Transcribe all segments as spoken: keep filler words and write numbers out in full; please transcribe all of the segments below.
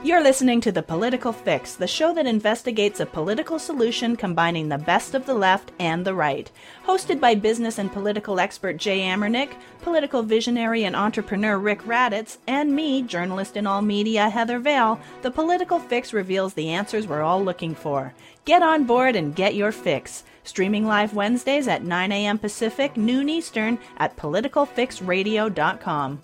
You're listening to The Political Fix, the show that investigates a political solution combining the best of the left and the right. Hosted by business and political expert Jay Amernick, political visionary and entrepreneur Rick Raditz, and me, journalist in all media Heather Vale, The Political Fix reveals the answers we're all looking for. Get on board and get your fix. Streaming live Wednesdays at nine a.m. Pacific, noon Eastern at political fix radio dot com.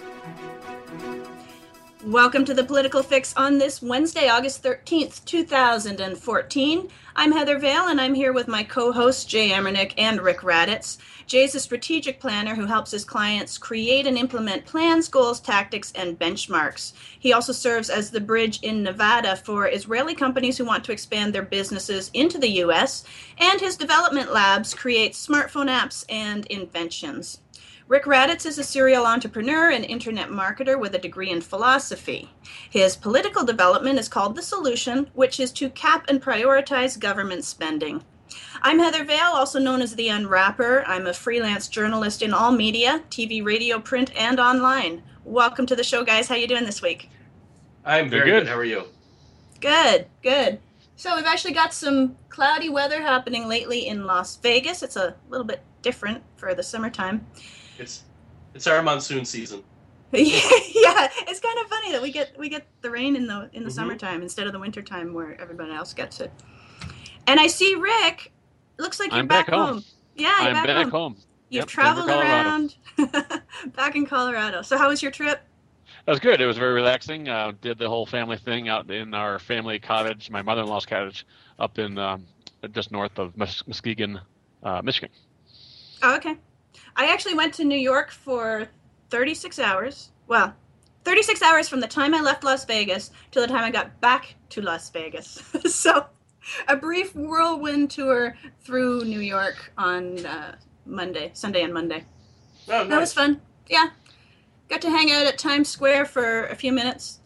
Welcome to The Political Fix on this Wednesday, August thirteenth, two thousand fourteen. I'm Heather Vale, and I'm here with my co-hosts Jay Amernick and Rick Raditz. Jay's a strategic planner who helps his clients create and implement plans, goals, tactics, and benchmarks. He also serves as the bridge in Nevada for Israeli companies who want to expand their businesses into the U S, and his development labs create smartphone apps and inventions. Rick Raditz is a serial entrepreneur and internet marketer with a degree in philosophy. His political development is called The Solution, which is to cap and prioritize government spending. I'm Heather Vale, also known as The Unwrapper. I'm a freelance journalist in all media, T V, radio, print, and online. Welcome to the show, guys. How you doing this week? I'm very good. good. How are you? Good, good. So we've actually got some cloudy weather happening lately in Las Vegas. It's a little bit different for the summertime. It's it's our monsoon season. yeah, it's kind of funny that we get we get the rain in the in the mm-hmm. summertime instead of the wintertime where everybody else gets it. And I see Rick. Looks like you're I'm back, back home. home. Yeah, you're I'm back, back home. home. You've yep, traveled Denver, around back in Colorado. So how was your trip? That was good. It was very relaxing. Uh, did the whole family thing out in our family cottage, my mother-in-law's cottage, up in um, just north of Mus- Muskegon, uh, Michigan. Oh, okay. I actually went to New York for thirty-six hours. Well, thirty-six hours from the time I left Las Vegas to the time I got back to Las Vegas. So a brief whirlwind tour through New York on uh, Monday, Sunday and Monday. Oh, nice. That was fun. Yeah. Got to hang out at Times Square for a few minutes.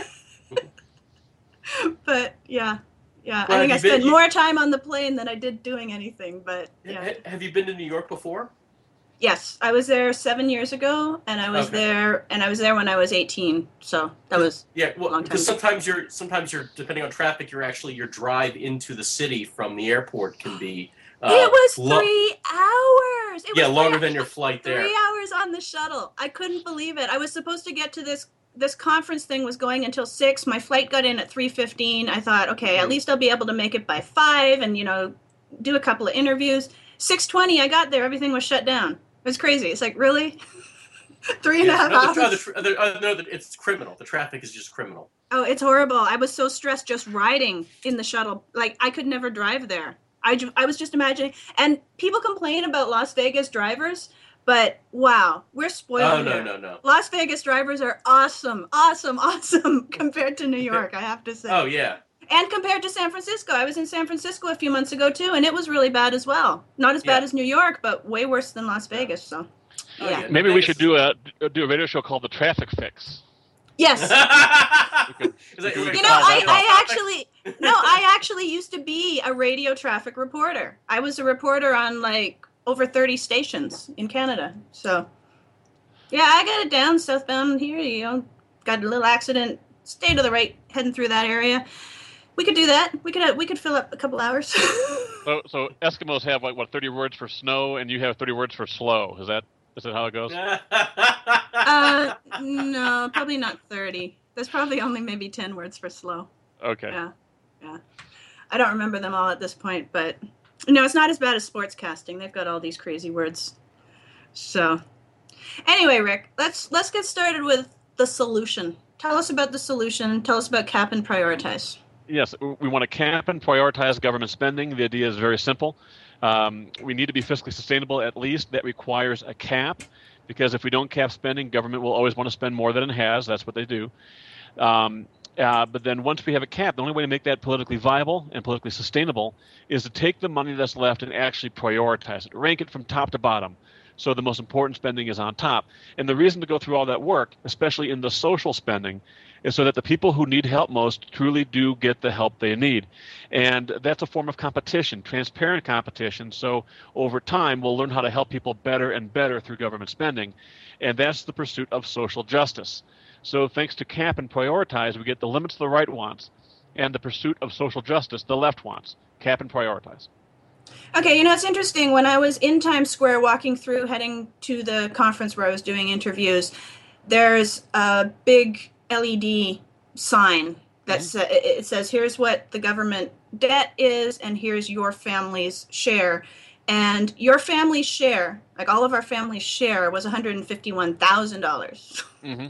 But, yeah. Yeah, well, I think I spent been, more time on the plane than I did doing anything, but yeah. Have you been to New York before? Yes, I was there seven years ago, and I was okay. there, and I was there when I was eighteen. So that was yeah. Well, a long time because sometimes you're, sometimes you're, depending on traffic, you're actually your drive into the city from the airport can be. Uh, it was three lo- hours. It yeah, was longer than your flight there. Three hours on the shuttle. I couldn't believe it. I was supposed to get to this. This conference thing was going until six. My flight got in at three fifteen. I thought, okay, mm-hmm. at least I'll be able to make it by five, and you know, do a couple of interviews. Six twenty, I got there. Everything was shut down. It was crazy. It's like, really? Three and yeah, a half no, hours? The, the, uh, no, it's criminal. The traffic is just criminal. Oh, it's horrible. I was so stressed just riding in the shuttle. Like, I could never drive there. I, ju- I was just imagining. And people complain about Las Vegas drivers, but wow, we're spoiled Oh, no, here. no, no. Las Vegas drivers are awesome, awesome, awesome compared to New York, I have to say. Oh, yeah. And compared to San Francisco. I was in San Francisco a few months ago, too, and it was really bad as well. Not as bad yeah. as New York, but way worse than Las Vegas. So, oh, yeah. yeah. Maybe Vegas we should do a do a radio show called The Traffic Fix. Yes. could, you know, I, I actually, no, I actually used to be a radio traffic reporter. I was a reporter on, like, over thirty stations in Canada. So, yeah, I got it down southbound here, you know, got a little accident, stay to the right, heading through that area. We could do that. We could uh, we could fill up a couple hours. so, so Eskimos have like what thirty words for snow, and you have thirty words for slow. Is that is that how it goes? uh, no, probably not thirty. There's probably only maybe ten words for slow. Okay. Yeah, yeah. I don't remember them all at this point, but no, it's not as bad as sportscasting. They've got all these crazy words. So, anyway, Rick, let's let's get started with the solution. Tell us about the solution. Tell us about cap and prioritize. Yes, we want to cap and prioritize government spending. The idea is very simple. Um, we need to be fiscally sustainable at least. That requires a cap, because if we don't cap spending, government will always want to spend more than it has. That's what they do. Um, uh, but then once we have a cap, the only way to make that politically viable and politically sustainable is to take the money that's left and actually prioritize it, rank it from top to bottom. So the most important spending is on top. And the reason to go through all that work, especially in the social spending, is so that the people who need help most truly do get the help they need. And that's a form of competition, transparent competition. So over time, we'll learn how to help people better and better through government spending. And that's the pursuit of social justice. So thanks to cap and prioritize, we get the limits the right wants and the pursuit of social justice the left wants. Cap and prioritize. Okay, you know, it's interesting. When I was in Times Square walking through, heading to the conference where I was doing interviews, there's a big L E D sign that mm-hmm. sa- it says, here's what the government debt is, and here's your family's share. And your family's share, like all of our family's share, was one hundred fifty-one thousand dollars. Mm-hmm.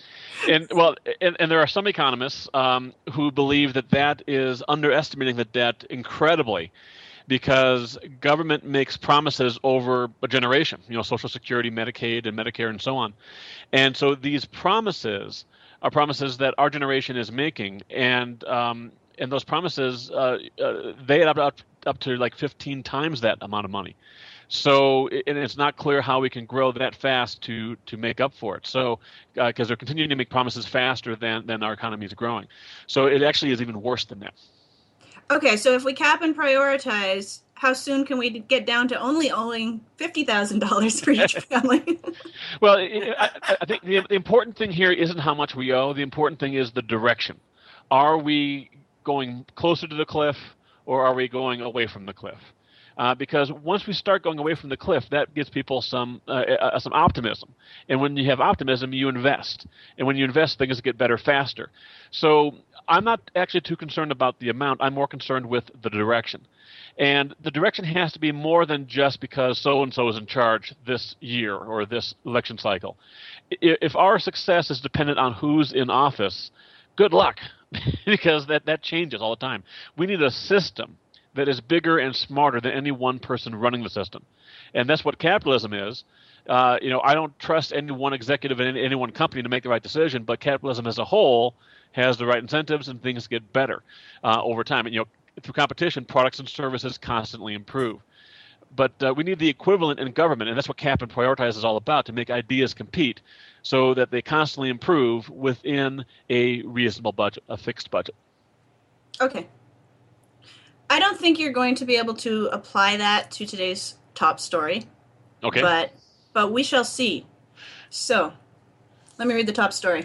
And well, and, and there are some economists um, who believe that that is underestimating the debt incredibly, because government makes promises over a generation, you know, Social Security, Medicaid, and Medicare, and so on. And so these promises are promises that our generation is making, and um, and those promises, uh, uh, they add up, up up to like fifteen times that amount of money. So, and it's not clear how we can grow that fast to to make up for it. So, because uh, they're continuing to make promises faster than than our economy is growing. So it actually is even worse than that. Okay, so if we cap and prioritize, how soon can we get down to only owing fifty thousand dollars for each family? Well, it, I, I think the, the important thing here isn't how much we owe. The important thing is the direction. Are we going closer to the cliff, or are we going away from the cliff? Uh, because once we start going away from the cliff, that gives people some uh, uh, some optimism. And when you have optimism, you invest. And when you invest, things get better faster. So I'm not actually too concerned about the amount. I'm more concerned with the direction. And the direction has to be more than just because so-and-so is in charge this year or this election cycle. If our success is dependent on who's in office, good luck, because that, that changes all the time. We need a system that is bigger and smarter than any one person running the system. And that's what capitalism is. Uh, you know, I don't trust any one executive in any, any one company to make the right decision, but capitalism as a whole has the right incentives and things get better uh, over time. And, you know, through competition, products and services constantly improve. But uh, we need the equivalent in government, and that's what cap and prioritize is all about, to make ideas compete so that they constantly improve within a reasonable budget, a fixed budget. Okay. I don't think you're going to be able to apply that to today's top story. Okay. But but we shall see. So, let me read the top story.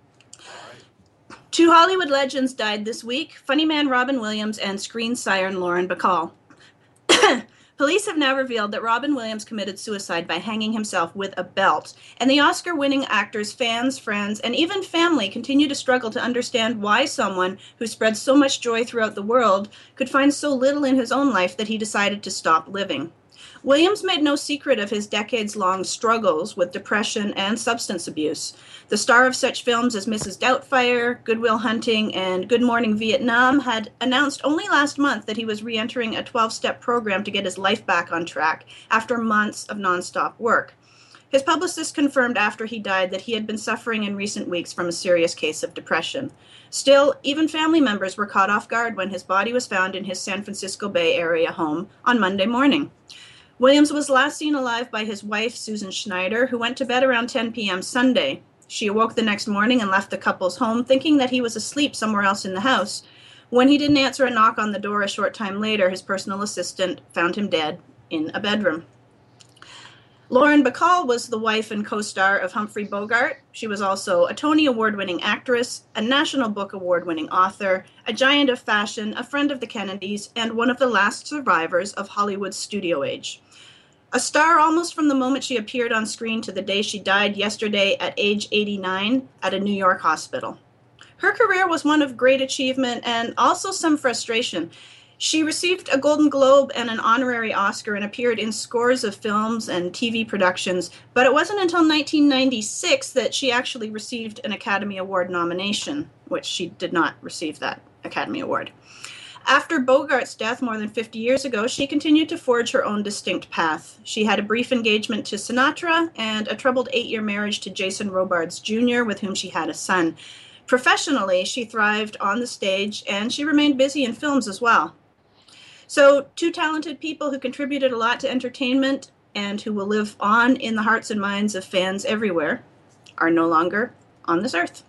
Two Hollywood legends died this week, funny man Robin Williams and screen siren Lauren Bacall. Police have now revealed that Robin Williams committed suicide by hanging himself with a belt, and the Oscar-winning actor's fans, friends, and even family continue to struggle to understand why someone who spread so much joy throughout the world could find so little in his own life that he decided to stop living. Williams made no secret of his decades-long struggles with depression and substance abuse. The star of such films as Missus Doubtfire, Good Will Hunting, and Good Morning Vietnam had announced only last month that he was re-entering a twelve-step program to get his life back on track after months of nonstop work. His publicist confirmed after he died that he had been suffering in recent weeks from a serious case of depression. Still, even family members were caught off guard when his body was found in his San Francisco Bay Area home on Monday morning. Williams was last seen alive by his wife, Susan Schneider, who went to bed around ten p.m. Sunday. She awoke the next morning and left the couple's home, thinking that he was asleep somewhere else in the house. When he didn't answer a knock on the door a short time later, his personal assistant found him dead in a bedroom. Lauren Bacall was the wife and co-star of Humphrey Bogart. She was also a Tony Award-winning actress, a National Book Award-winning author, a giant of fashion, a friend of the Kennedys, and one of the last survivors of Hollywood's studio age. A star almost from the moment she appeared on screen to the day she died yesterday at age eighty-nine at a New York hospital. Her career was one of great achievement and also some frustration. She received a Golden Globe and an honorary Oscar and appeared in scores of films and T V productions, but it wasn't until nineteen ninety-six that she actually received an Academy Award nomination, which she did not receive that Academy Award. After Bogart's death more than fifty years ago, she continued to forge her own distinct path. She had a brief engagement to Sinatra and a troubled eight-year marriage to Jason Robards Junior, with whom she had a son. Professionally, she thrived on the stage, and she remained busy in films as well. So, two talented people who contributed a lot to entertainment and who will live on in the hearts and minds of fans everywhere are no longer on this earth.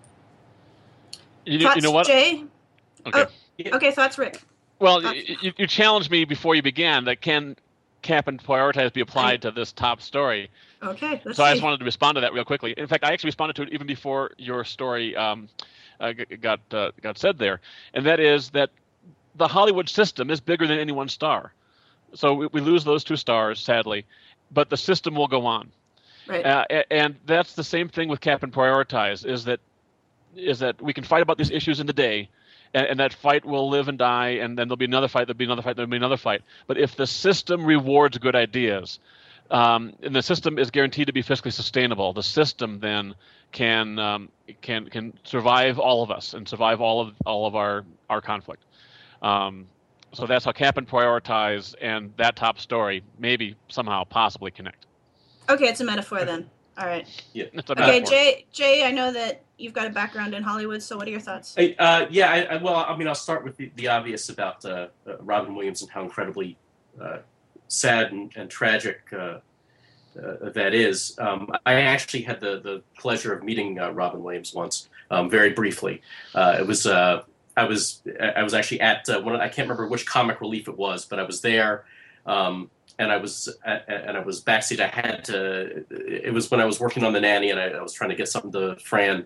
You, thoughts, you know what? Jay? Okay. Oh, okay, thoughts, Rick? Well, you, you challenged me before you began that can cap and prioritize be applied to this top story. Okay, let's so see. I just wanted to respond to that real quickly. In fact, I actually responded to it even before your story um, uh, got uh, got said there, and that is that the Hollywood system is bigger than any one star. So we, we lose those two stars, sadly, but the system will go on. Right. Uh, and that's the same thing with Cap and Prioritize, is that is that we can fight about these issues in the day, and, and that fight will live and die, and then there'll be another fight, there'll be another fight, there'll be another fight. But if the system rewards good ideas, um, and the system is guaranteed to be fiscally sustainable, the system then can um, can can survive all of us and survive all of all of our our conflict. Um, so that's how Cap and Prioritize and that top story maybe somehow possibly connect. Okay, it's a metaphor then. All right. Yeah. It's a Okay, metaphor. Jay. Jay, I know that you've got a background in Hollywood, so what are your thoughts? I, uh, yeah, I, I, well, I mean, I'll start with the, the obvious about uh, uh, Robin Williams and how incredibly uh, sad and, and tragic uh, uh, that is. Um, I actually had the, the pleasure of meeting uh, Robin Williams once, um, very briefly. Uh, it was uh, I was I was actually at uh, one of, I can't remember which comic relief it was, but I was there. Um, And I was and I was backseat. I had to. It was when I was working on The Nanny, and I, I was trying to get something to Fran.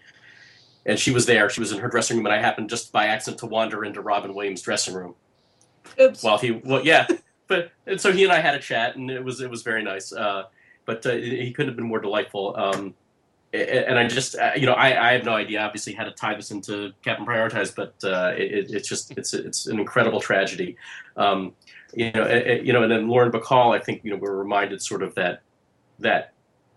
And she was there. She was in her dressing room, and I happened just by accident to wander into Robin Williams' dressing room. Oops. While he, well, yeah, but and so he and I had a chat, and it was it was very nice. Uh, but uh, he couldn't have been more delightful. Um, and I just, uh, you know, I, I have no idea, obviously, how to tie this into Cap and Prioritize, but uh, it, it's just it's it's an incredible tragedy. Um, You know, it, you know, and then Lauren Bacall, I think, you know, we're reminded sort of that that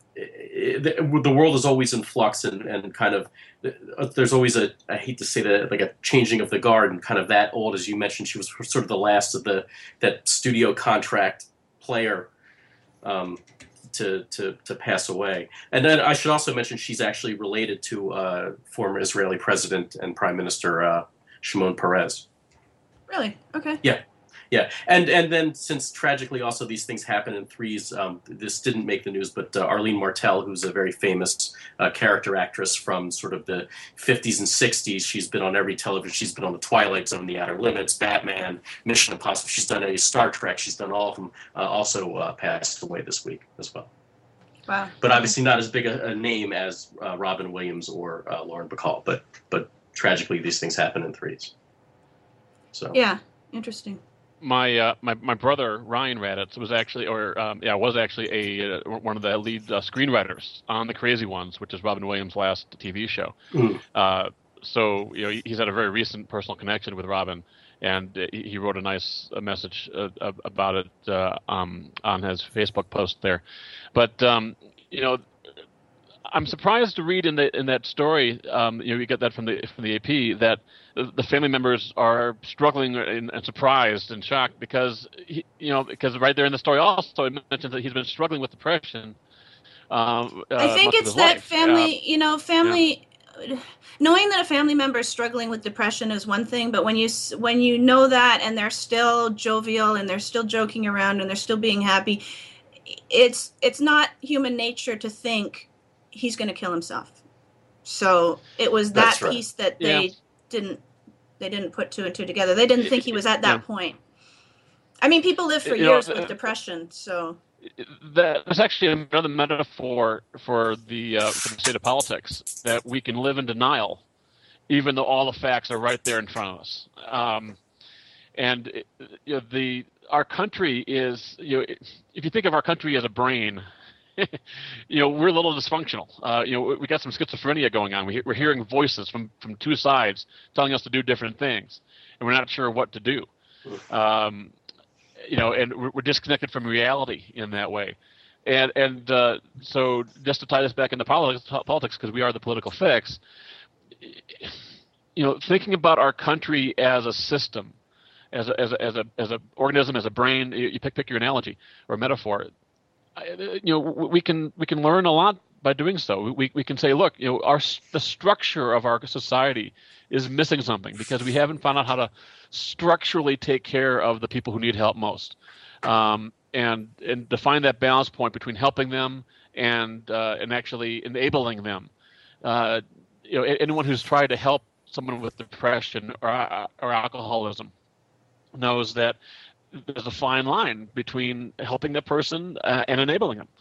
it, the world is always in flux, and, and kind of there's always a, I hate to say that, like a changing of the guard, and kind of that old, as you mentioned, she was sort of the last of the that studio contract player um, to to to pass away. And then I should also mention she's actually related to uh, former Israeli President and Prime Minister uh, Shimon Peres. Really? Okay. Yeah. Yeah, and and then since tragically also these things happen in threes, um, this didn't make the news, but uh, Arlene Martell, who's a very famous uh, character actress from sort of the fifties and sixties, she's been on every television. She's been on The Twilight Zone, The Outer Limits, Batman, Mission Impossible. She's done a Star Trek. She's done all of them. Uh, also uh, passed away this week as well. Wow. But obviously not as big a, a name as uh, Robin Williams or uh, Lauren Bacall. But but tragically these things happen in threes. So yeah, interesting. My, uh, my my brother Ryan Raditz was actually, or um, yeah, was actually a uh, one of the lead uh, screenwriters on The Crazy Ones, which is Robin Williams' last T V show. Mm. Uh, so you know he's had a very recent personal connection with Robin, and he, he wrote a nice uh, message uh, about it uh, um, on his Facebook post there. But um, you know, I'm surprised to read in the in that story. Um, you know, you get that from the from the A P that the family members are struggling and, and surprised and shocked because he, you know, because right there in the story also it mentions that he's been struggling with depression. Um, uh, I think much of it's his that life. family, Uh, you know, family. Yeah. Knowing that a family member is struggling with depression is one thing, but when you when you know that and they're still jovial and they're still joking around and they're still being happy, it's it's not human nature to think he's going to kill himself. So it was that That's right. piece that they Yeah. didn't they didn't put two and two together. They didn't think he was at that Yeah. point. I mean, people live for You know, years uh, with depression, so that was actually another metaphor for the uh, for the state of politics, that we can live in denial, even though all the facts are right there in front of us. Um, and it, you know, the our country is, you know, if you think of our country as a brain, you know, we're a little dysfunctional. Uh, you know, we got some schizophrenia going on. We, we're hearing voices from, from two sides telling us to do different things, and we're not sure what to do. Um, you know, and we're, we're disconnected from reality in that way. And and uh, so just to tie this back into politics, politics because we are the political fix, you know, thinking about our country as a system, as a, as a, as a, as a organism, as a brain, you, you pick pick your analogy or metaphor. I, you know, we can we can learn a lot by doing so. We we can say, look, you know, our the structure of our society is missing something because we haven't found out how to structurally take care of the people who need help most, um, and and define that balance point between helping them and uh, and actually enabling them. Uh, you know, anyone who's tried to help someone with depression or or alcoholism knows that there's a fine line between helping the person uh, and enabling them.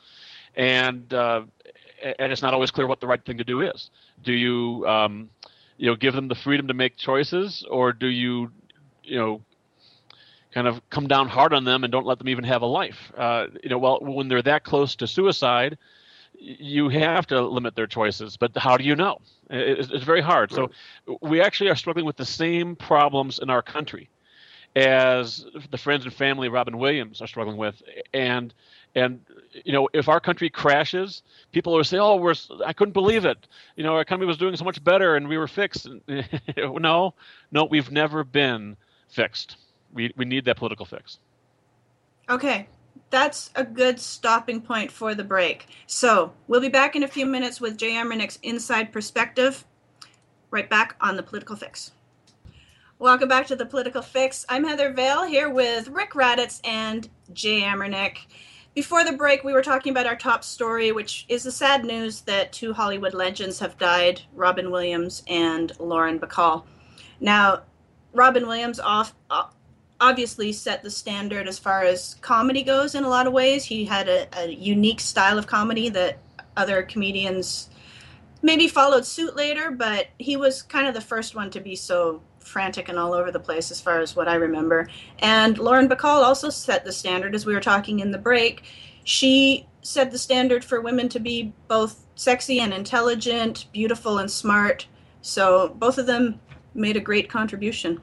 and uh, and it's not always clear what the right thing to do is. Do you um, you know give them the freedom to make choices, or do you you know kind of come down hard on them and don't let them even have a life? Uh, you know, well, when they're that close to suicide, you have to limit their choices, but how do you know? It's, it's very hard. So we actually are struggling with the same problems in our country as the friends and family of Robin Williams are struggling with. And, and you know, if our country crashes, people will say, oh, we're, I couldn't believe it. You know, our economy was doing so much better and we were fixed. no, no, we've never been fixed. We, we need that political fix. Okay. That's a good stopping point for the break. So we'll be back in a few minutes with Jay Emernick's Inside Perspective, right back on The Political Fix. Welcome back to The Political Fix. I'm Heather Vale here with Rick Raditz and Jay Emernick. Before the break, we were talking about our top story, which is the sad news that two Hollywood legends have died, Robin Williams and Lauren Bacall. Now, Robin Williams off... off obviously set the standard as far as comedy goes in a lot of ways. He had a, a unique style of comedy that other comedians maybe followed suit later, but he was kind of the first one to be so frantic and all over the place as far as what I remember. And Lauren Bacall also set the standard, as we were talking in the break. She set the standard for women to be both sexy and intelligent, beautiful and smart. So both of them made a great contribution.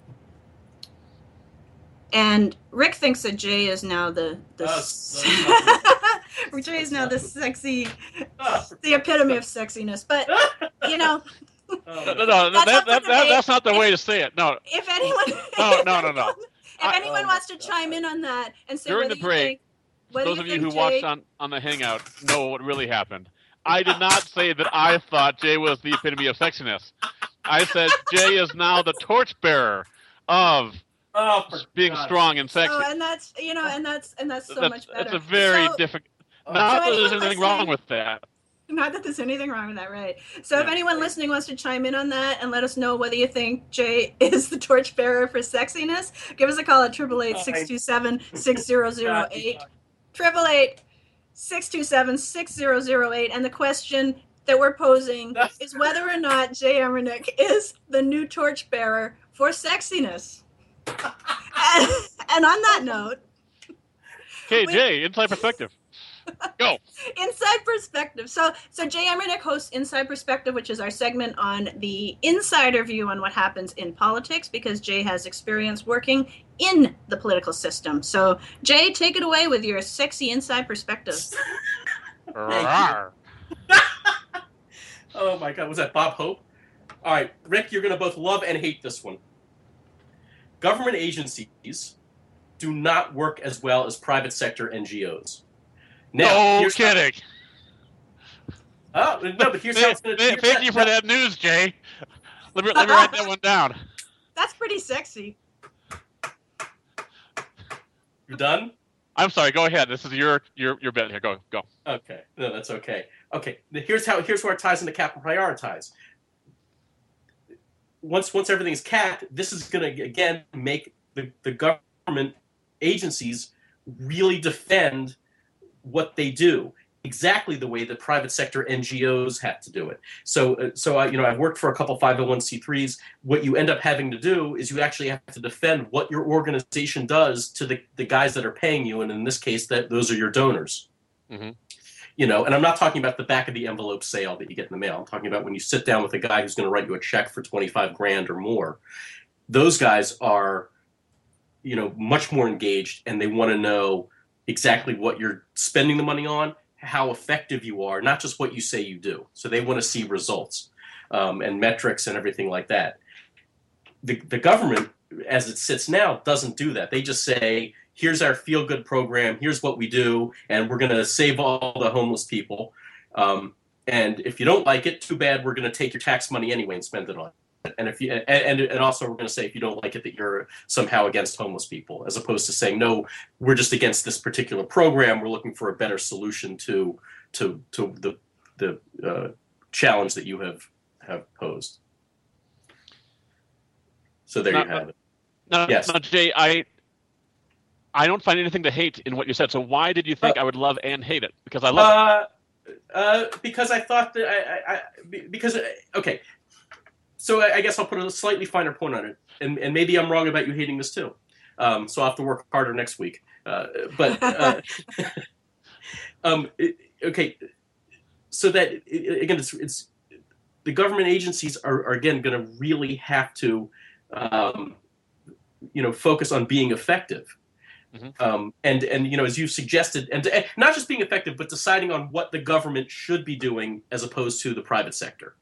And Rick thinks that Jay is now the the uh, Jay is now the sexy, the epitome of sexiness. But you know, no, no, no that's, that, that, that, that's not the if, way to say it. No. If anyone, no, no, no, no. If I, anyone oh wants to God. chime in on that and say during whether the break, you think, those you of you who Jay, watched on on the Hangout know what really happened. I did not say that I thought Jay was the epitome of sexiness. I said Jay is now the torchbearer of. Oh, being God. strong and sexy. Oh, and that's you know, and that's and that's so that's, much better. That's a very so, difficult. So not that there's anything wrong with that. Not that there's anything wrong with that, right? So, yeah. If anyone listening wants to chime in on that and let us know whether you think Jay is the torchbearer for sexiness, give us a call at triple eight six two seven six zero zero eight. Triple eight six two seven six zero zero eight. And the question that we're posing is whether or not Jay Emernick is the new torchbearer for sexiness. and, and on that note, okay, we, Jay, Inside Perspective. Go. Inside Perspective. So, so Jay Emernick hosts Inside Perspective, which is our segment on the insider view on what happens in politics, because Jay has experience working in the political system. So, Jay, take it away with your sexy inside perspective. Oh my God, was that Bob Hope? All right, Rick, you're going to both love and hate this one. Government agencies do not work as well as private sector N G Os. Now, no kidding. How, oh, no, but here's how it's going to... Thank that, you for that news, Jay. Let me, let me write that one down. That's pretty sexy. You done? I'm sorry, go ahead. This is your your your bit here. Go, go. Okay. No, that's okay. Okay, here's how. Here's where it ties into cap and prioritize. Once once everything's capped, this is going to, again, make the, the government agencies really defend what they do, exactly the way that private sector N G Os have to do it. So, uh, so I, you know, I've worked for a couple five oh one c threes. What you end up having to do is you actually have to defend what your organization does to the, the guys that are paying you, and in this case, that those are your donors. Mm-hmm. You know, and I'm not talking about the back of the envelope sale that you get in the mail. I'm talking about when you sit down with a guy who's going to write you a check for twenty-five grand or more. Those guys are, you know, much more engaged, and they want to know exactly what you're spending the money on, how effective you are, not just what you say you do. So they want to see results um, and metrics and everything like that. The, the government, as it sits now, doesn't do that. They just say, here's our feel-good program, here's what we do, and we're going to save all the homeless people. Um, and if you don't like it, too bad, we're going to take your tax money anyway and spend it on it. And if you and, and also we're going to say if you don't like it that you're somehow against homeless people, as opposed to saying no, we're just against this particular program. We're looking for a better solution to to to the the uh, challenge that you have have posed. So there now, you have it. Now, yes, now, Jay, I I don't find anything to hate in what you said. So why did you think uh, I would love and hate it? Because I love uh, it. Uh, because I thought that I, I, I because okay. So I, I guess I'll put a slightly finer point on it, and and maybe I'm wrong about you hating this too. Um, so I'll have to work harder next week. Uh, but uh, um, it, okay, so that it, again, it's it's the government agencies are, are again going to really have to, um, you know, focus on being effective. Mm-hmm. Um, and, and, you know, as you suggested, and, and not just being effective, but deciding on what the government should be doing as opposed to the private sector.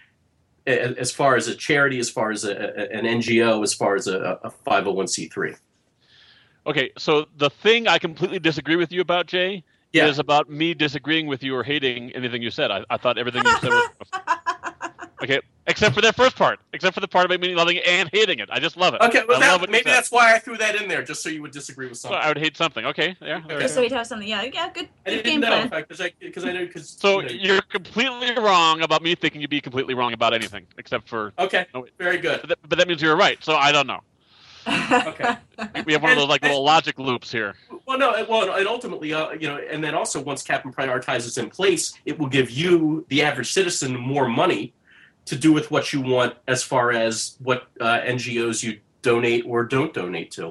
As far as a charity, as far as a, a, an N G O, as far as a, a five oh one c three. Okay, so the thing I completely disagree with you about, Jay, yeah. is about me disagreeing with you or hating anything you said. I, I thought everything you said was... Okay, except for that first part. Except for the part about me loving it and hating it. I just love it. Okay, well, that, love maybe that's why I threw that in there, just so you would disagree with something. So I would hate something. Okay, yeah. Okay, right. So we'd have something. Yeah, yeah, good, I good didn't game know, plan. Because I, cause I know, because... So you know, you're completely wrong about me thinking you'd be completely wrong about anything, except for... Okay, oh, very good. But that, but that means you're right, so I don't know. Okay. We have one of those like little logic loops here. Well, no, well, and ultimately, uh, you know, and then also once Captain Prioritize is in place, it will give you, the average citizen, more money to do with what you want as far as what uh, N G Os you donate or don't donate to.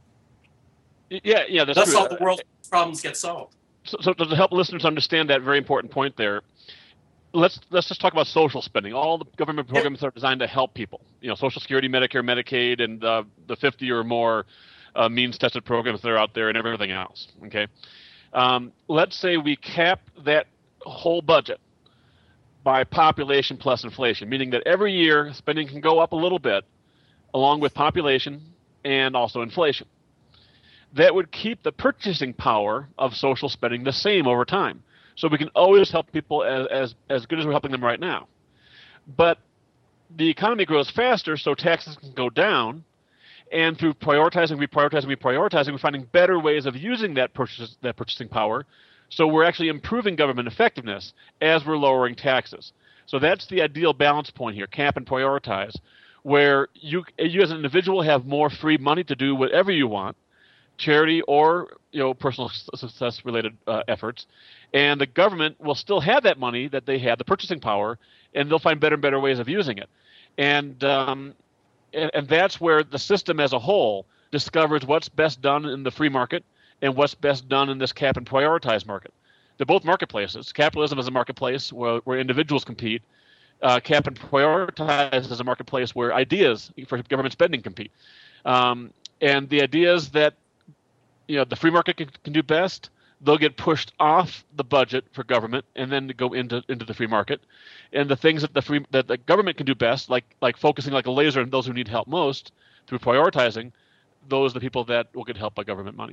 Yeah, yeah, that's Thus true. all the world's problems get solved. So, so to help listeners understand that very important point there, let's let's just talk about social spending. All the government programs are designed to help people. You know, Social Security, Medicare, Medicaid, and uh, the fifty or more uh, means-tested programs that are out there, and everything else. Okay, um, let's say we cap that whole budget by population plus inflation, meaning that every year spending can go up a little bit, along with population and also inflation. That would keep the purchasing power of social spending the same over time. So we can always help people as, as, as good as we're helping them right now. But the economy grows faster, so taxes can go down. And through prioritizing, reprioritizing, reprioritizing, we're finding better ways of using that purchase, that purchasing power. So we're actually improving government effectiveness as we're lowering taxes. So that's the ideal balance point here, cap and prioritize, where you, you as an individual have more free money to do whatever you want, charity or you know personal success-related uh, efforts, and the government will still have that money that they had, the purchasing power, and they'll find better and better ways of using it. And, um, and and that's where the system as a whole discovers what's best done in the free market and what's best done in this cap and prioritize market. They're both marketplaces. Capitalism is a marketplace where, where individuals compete. Uh, cap and prioritize is a marketplace where ideas for government spending compete. Um, and the ideas that you know the free market can, can do best, they'll get pushed off the budget for government and then go into into the free market. And the things that the free that the government can do best, like like focusing like a laser on those who need help most through prioritizing, those are the people that will get help by government money.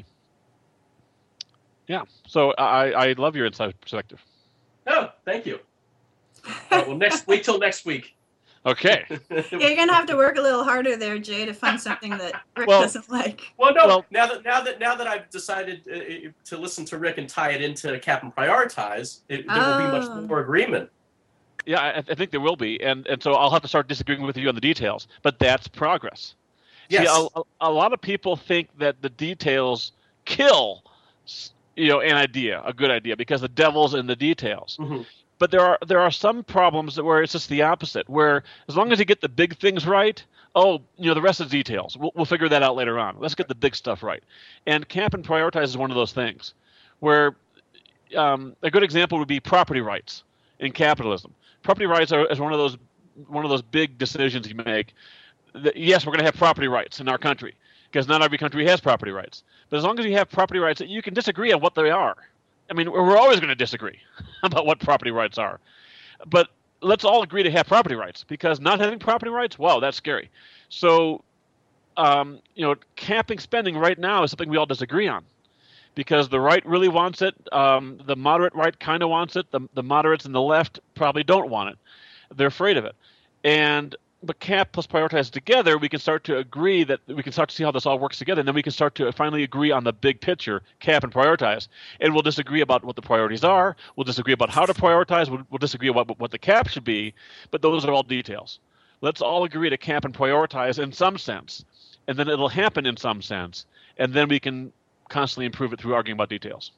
Yeah, so I, I love your inside perspective. Oh, thank you. All right, well, next wait till next week. Okay. Yeah, you're gonna have to work a little harder there, Jay, to find something that Rick well, doesn't like. Well, no. Well, now that now that now that I've decided uh, to listen to Rick and tie it into Cap and Prioritize, it, there oh. will be much more agreement. Yeah, I, I think there will be, and and so I'll have to start disagreeing with you on the details. But that's progress. Yes. See, a, a lot of people think that the details kill, you know, an idea, a good idea, because the devil's in the details. Mm-hmm. But there are there are some problems where it's just the opposite, where as long as you get the big things right, oh, you know, the rest is details. We'll, we'll figure that out later on. Let's get the big stuff right. And cap and prioritize is one of those things, where um, a good example would be property rights in capitalism. Property rights are is one of those one of those big decisions you make. That, yes, we're going to have property rights in our country because not every country has property rights. But as long as you have property rights, you can disagree on what they are. I mean, we're always going to disagree about what property rights are. But let's all agree to have property rights, because not having property rights, wow, that's scary. So, um, you know, capping spending right now is something we all disagree on, because the right really wants it. Um, the moderate right kind of wants it. The, the moderates and the left probably don't want it. They're afraid of it. And but cap plus prioritize together, we can start to agree that we can start to see how this all works together, and then we can start to finally agree on the big picture, cap and prioritize. And we'll disagree about what the priorities are. We'll disagree about how to prioritize. We'll, we'll disagree about what the cap should be, but those are all details. Let's all agree to cap and prioritize in some sense, and then it'll happen in some sense, and then we can constantly improve it through arguing about details.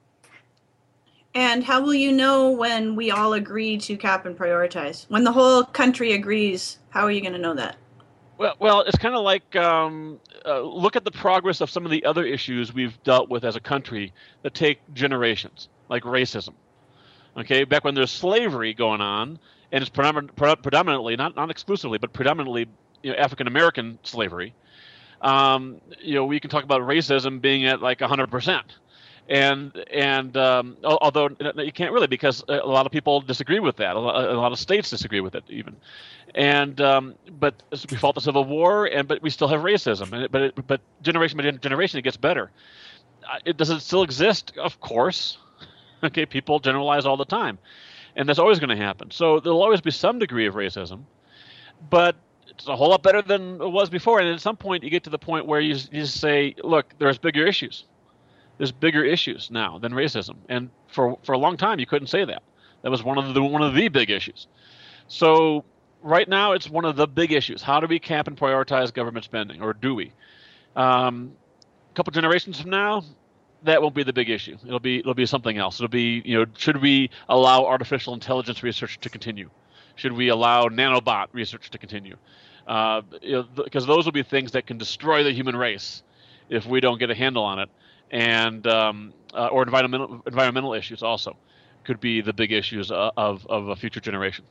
And how will you know when we all agree to cap and prioritize? When the whole country agrees, how are you going to know that? Well, well, it's kind of like um, uh, look at the progress of some of the other issues we've dealt with as a country that take generations, like racism. Okay, back when there's slavery going on, and it's predomin- predominantly, not not exclusively, but predominantly, you know, African American slavery. Um, you know, we can talk about racism being at like one hundred percent. And and um, although you can't really, because a lot of people disagree with that. A lot, a lot of states disagree with it even. And um, but we fought the Civil War, and but we still have racism. And it, but it, but generation by generation, it gets better. It does it still exist? Of course. Okay, people generalize all the time, and that's always going to happen. So there'll always be some degree of racism, but it's a whole lot better than it was before. And at some point, you get to the point where you you say, look, there's bigger issues. There's bigger issues now than racism, and for for a long time you couldn't say that. That was one of the one of the big issues. So right now it's one of the big issues. How do we cap and prioritize government spending, or do we? Um, a couple generations from now, that won't be the big issue. It'll be it'll be something else. It'll be, you know, should we allow artificial intelligence research to continue? Should we allow nanobot research to continue? Uh, you know, because those will be things that can destroy the human race if we don't get a handle on it. And um, uh, or environmental environmental issues also could be the big issues of, of, of a future generation.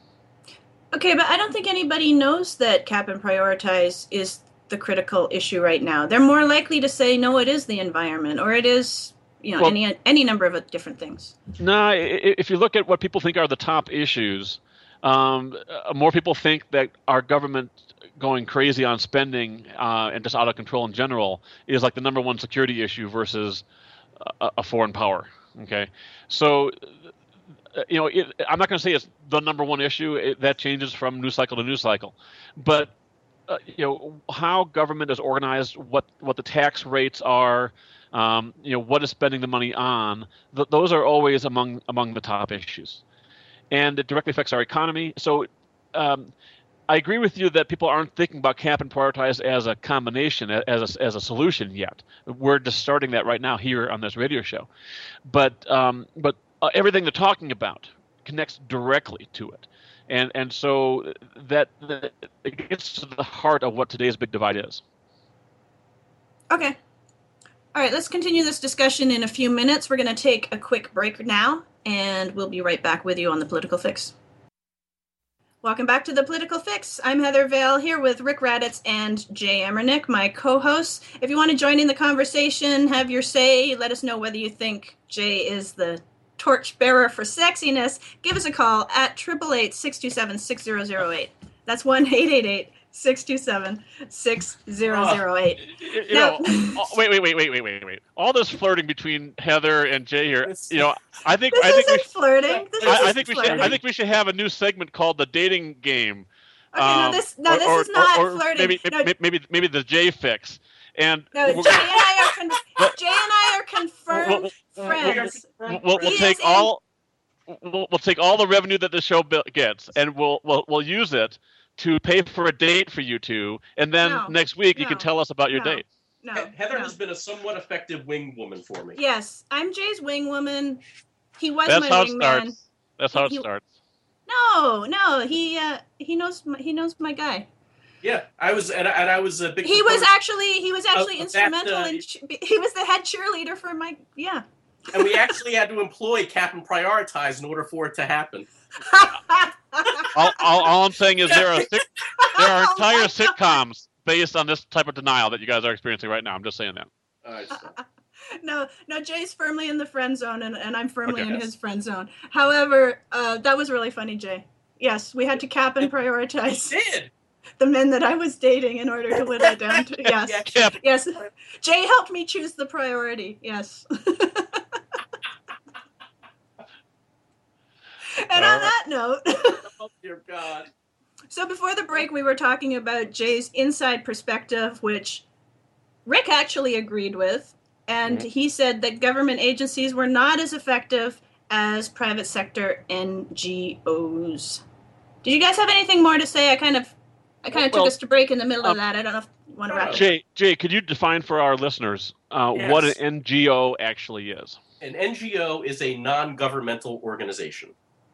Okay, but I don't think anybody knows that cap and prioritize is the critical issue right now. They're more likely to say, no, it is the environment, or it is, you know, well, any any number of different things. No, if you look at what people think are the top issues, um, more people think that our government going crazy on spending uh, and just out of control in general is like the number one security issue versus a, a foreign power. Okay, so you know, it, I'm not going to say it's the number one issue. It, that changes from news cycle to news cycle, but uh, you know, how government is organized, what what the tax rates are, um, you know, what is spending the money on. Th- those are always among among the top issues, and it directly affects our economy. So. Um, I agree with you that people aren't thinking about cap and prioritize as a combination, as a, as a solution yet. We're just starting that right now here on this radio show. But um, but uh, everything they're talking about connects directly to it. And and so that, that it gets to the heart of what today's big divide is. Okay. All right, let's continue this discussion in a few minutes. We're going to take a quick break now, and we'll be right back with you on The Political Fix. Welcome back to The Political Fix. I'm Heather Vale here with Rick Raditz and Jay Emernick, my co-hosts. If you want to join in the conversation, have your say, let us know whether you think Jay is the torchbearer for sexiness, give us a call at eight eight eight, six two seven, six zero zero eight. That's one eight eight eight, six two seven, six zero zero eight. Uh, you now, know, wait, wait, wait, wait, wait, wait, wait. All this flirting between Heather and Jay here, you know, I think this I think isn't we flirting. This I, isn't I think we flirting. should I think we should have a new segment called the dating game. Okay, um, no, this no, or, this or, is not or, or flirting. Maybe no, maybe, maybe maybe the Jay fix. And no, Jay and I are con- Jay and I are confirmed we'll, friends. We'll, we'll, we'll take all we'll, we'll take all the revenue that the show gets, and we'll we'll we'll use it to pay for a date for you two, and then no, next week no, you can tell us about your no, date. No, Heather no. has been a somewhat effective wing woman for me. Yes, I'm Jay's wing woman. He was That's my how it wingman. starts. That's how it he, starts. No, no, he uh, he knows my, he knows my guy. Yeah, I was and I, and I was a big. He was actually he was actually of, instrumental that, uh, in. He was the head cheerleader for my yeah. And we actually had to employ cap and prioritize in order for it to happen. all, all, all I'm saying is there are there are Oh entire sitcoms based on this type of denial that you guys are experiencing right now. I'm just saying that. All right, so. No, no, Jay's firmly in the friend zone, and, and I'm firmly Okay. in his friend zone. However, uh, that was really funny, Jay. Yes, we had to cap and prioritize did. the men that I was dating in order to whittle it down to yes, Yeah. yes. Jay helped me choose the priority. Yes. And on that note, Oh dear God. so before the break, we were talking about Jay's inside perspective, which Rick actually agreed with. And Mm-hmm. he said that government agencies were not as effective as private sector N G Os. Did you guys have anything more to say? I kind of, I kind of Well, took us to break in the middle um, of that. I don't know if you Want to wrap? Jay, Jay, could you define for our listeners uh, Yes. what an N G O actually is? An N G O is a non-governmental organization.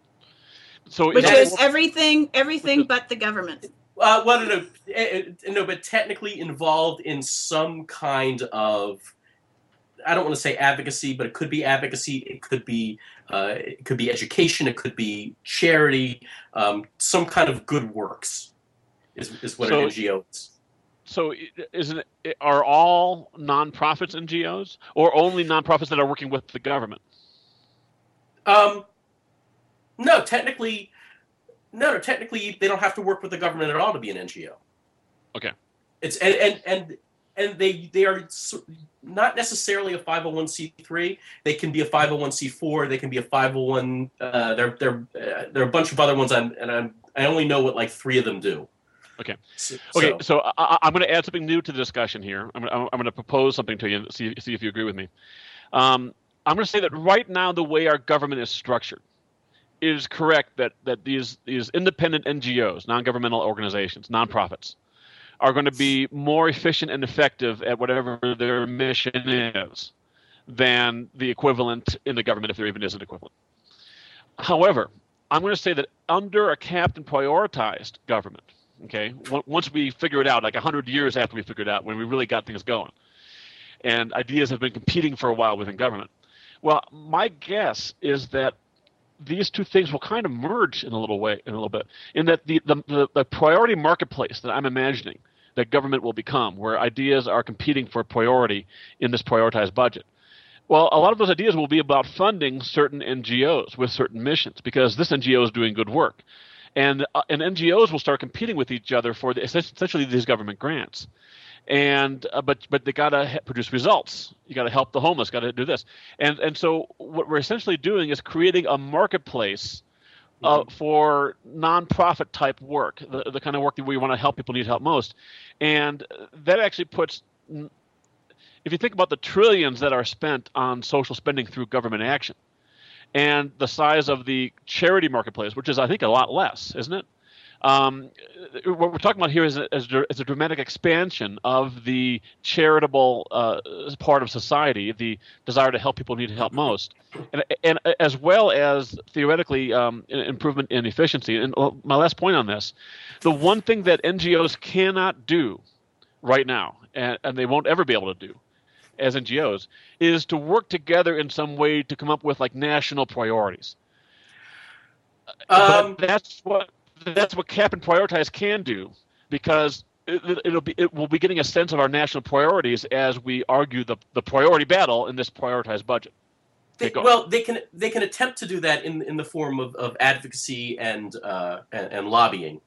So Which that- is everything, everything but the government. Uh, well, no, no, eh, eh, no, but technically involved in some kind of, I don't want to say advocacy, but it could be advocacy. It could be, uh, it could be education. It could be charity. Um, some kind of good works is is what So- an N G O is. So, isn't it, are all nonprofits N G Os, or only nonprofits that are working with the government? Um, no, technically, no, no, technically they don't have to work with the government at all to be an N G O. Okay. It's and and and, and they they are so- not necessarily a five oh one c three. They can be a five oh one c four. They can be a five oh one. Uh, there there uh, there are a bunch of other ones. I'm and I'm I only know what like three of them do. Okay. So, Okay, so- so I, I'm going to add something new to the discussion here. I'm, I'm, I'm going to propose something to you and see, see if you agree with me. Um, I'm going to say that right now, the way our government is structured, it is correct that, that these, these independent N G Os, non-governmental organizations, nonprofits, are going to be more efficient and effective at whatever their mission is than the equivalent in the government, if there even is an equivalent. However, I'm going to say that under a capped and prioritized government, okay, once we figure it out, like one hundred years after we figured it out, when we really got things going, and ideas have been competing for a while within government, well, my guess is that these two things will kind of merge in a little way, in a little bit, in that the, the, the, the priority marketplace that I'm imagining that government will become, where ideas are competing for priority in this prioritized budget. Well, a lot of those ideas will be about funding certain N G Os with certain missions, because this N G O is doing good work. And, uh, and N G Os will start competing with each other for the, essentially these government grants. And uh, but but they got to produce results. You got to help the homeless. Got to do this. And and so what we're essentially doing is creating a marketplace uh, mm-hmm. for nonprofit type work, the, the kind of work that we want to help people need help most. And that actually puts, if you think about the trillions that are spent on social spending through government action, and the size of the charity marketplace, which is, I think, a lot less, isn't it? Um, what we're talking about here is a, is a dramatic expansion of the charitable uh, part of society, the desire to help people who need help most, and, and as well as theoretically um, improvement in efficiency. And my last point on this, the one thing that N G Os cannot do right now, and, and they won't ever be able to do, as N G Os, is to work together in some way to come up with like national priorities. Um, but that's what that's what Cap and Prioritize can do, because it, it'll be it will be getting a sense of our national priorities as we argue the, the priority battle in this prioritized budget. They, well, they can they can attempt to do that in in the form of, of advocacy and, uh, and and lobbying,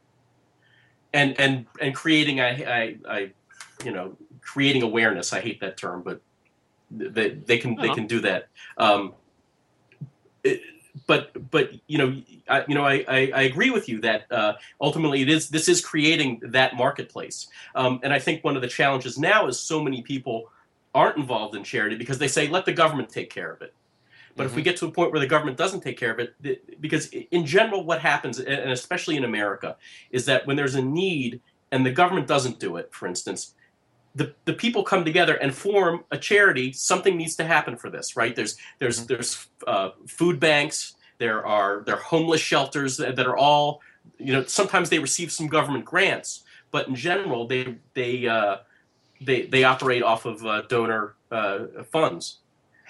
and and and creating I I, I you know. creating awareness. I hate that term, but they they can uh-huh. they can do that. Um, it, but but you know I, you know I, I, I agree with you that uh, ultimately it is this is creating that marketplace. Um, and I think one of the challenges now is so many people aren't involved in charity because they say let the government take care of it. But mm-hmm. if we get to a point where the government doesn't take care of it, because in general what happens, and especially in America, is that when there's a need and the government doesn't do it, for instance, The, the people come together and form a charity. Something needs to happen for this, right? There's there's mm-hmm. there's uh, food banks. There are there are homeless shelters that, that are all, you know. Sometimes they receive some government grants, but in general they they uh, they they operate off of uh, donor uh, funds.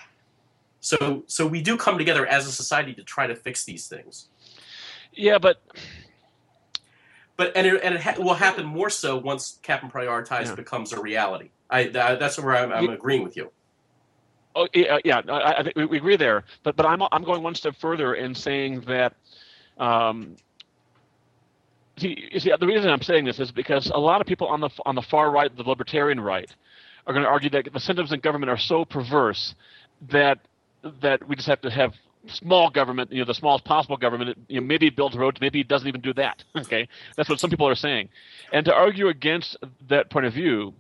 So so we do come together as a society to try to fix these things. Yeah, but. But and it, and it ha- will happen more so once Cap and Prioritize yeah. becomes a reality. I that, that's where I'm, I'm yeah. agreeing with you. Oh yeah, yeah. I, I think we agree there. But but I'm I'm going one step further in saying that. Um, see, see, the reason I'm saying this is because a lot of people on the on the far right, the libertarian right, are going to argue that the incentives in government are so perverse that that we just have to have small government, you know, the smallest possible government. You know, maybe it builds roads, maybe it doesn't even do that. Okay, that's what some people are saying. And to argue against that point of view,